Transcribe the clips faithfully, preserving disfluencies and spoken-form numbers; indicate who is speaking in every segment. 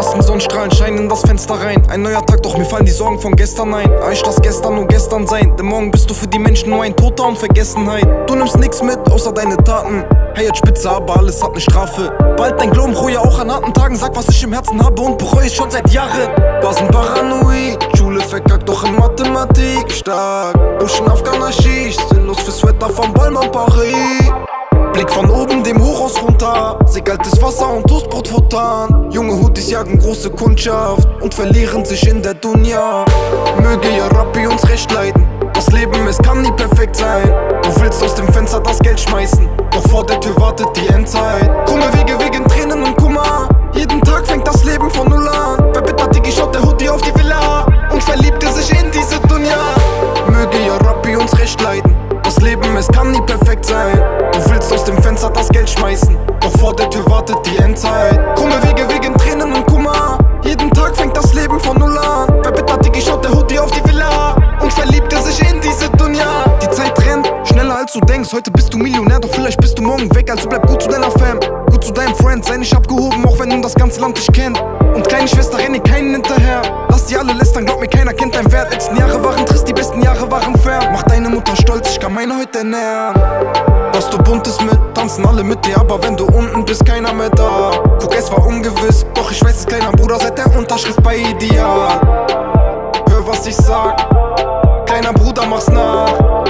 Speaker 1: ersten Sonnenstrahlen scheinen in das Fenster rein. Ein neuer Tag, doch mir fallen die Sorgen von gestern ein. Ah, ich lass gestern nur gestern sein, denn morgen bist du für die Menschen nur ein Toter und Vergessenheit. Du nimmst nix mit, außer deine Taten. Hey, jetzt Spitze, aber alles hat ne Strafe. Bald dein Glauben ruhe auch an harten Tagen. Sag, was ich im Herzen habe und bereue ich schon seit Jahren. Basen paranoid, Schule verkackt, doch in Mathematik stark. Buschen Afghaner Schicht, sinnlos fürs Wetter vom Balmain Paris. Blick von oben dem Hochhaus runter, seh kaltes Wasser und Toastbrot futtern. Junge Hoodies jagen große Kundschaft und verlieren sich in der Dunja. Möge ja Rabbi uns recht leiden, das Leben, es kann nie perfekt sein. Du willst aus dem Fenster das Geld schmeißen, doch vor der Tür wartet die Endzeit. Krumme Wege wegen Tränen und Kummer, jeden Tag fängt das Leben von null an. Verbittert Digi schaut der Hoodie auf die Villa und verliebte sich in diese Dunja. Möge ja Rabbi uns recht leiden, das Leben, es kann nie perfekt sein. Du willst aus dem Fenster das Geld schmeißen, doch vor der Tür wartet die Endzeit. Krumme Wege wegen Tränen und Kummer, jeden Tag fängt das Leben von null an. Verbittert Digi schaut der Hoodie auf die Villa und verliebte sich in diese Dunja. Die Zeit rennt schneller als du denkst, heute bist du Millionär, doch vielleicht bist du morgen weg. Also bleib gut zu deiner Fam, gut zu deinem Friend, sei nicht abgehoben, auch wenn nun das ganze Land dich kennt. Und kleine Schwester, renne keinen hinterher, lass die alle lästern, glaub mir, keiner kennt deinen Wert. Letzten Jahre waren trist, die besten Jahre waren fair. Mach deine Mutter stolz, ich kann meine heute ernähren. Was du Buntes mit, tanzen alle mit dir, aber wenn du unten bist, keiner mehr da. Guck, es war ungewiss, doch ich weiß es, kleiner Bruder, seit der Unterschrift bei Ideal. Hör, was ich sag, kleiner Bruder, mach's nach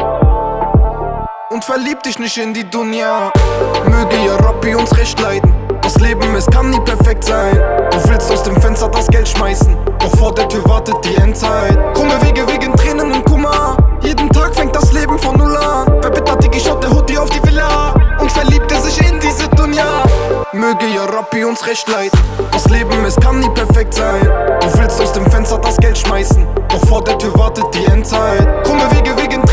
Speaker 1: und verlieb dich nicht in die Dunja. Möge ja Rabbi uns recht leiden, das Leben, es kann nie perfekt sein. Du willst aus dem Fenster das Geld schmeißen, doch vor der Tür wartet die Endzeit. Krumme Wege wegen Tränen und Kummer, jeden Tag fängt das Leben von null an. Verbittert Digi schaut der Hoodie auf die Villa und verliebte sich in diese Dunja. Möge ja Rabbi uns recht leiden, das Leben, es kann nie perfekt sein. Du willst aus dem Fenster das Geld schmeißen, doch vor der Tür wartet die Endzeit. Krumme Wege wegen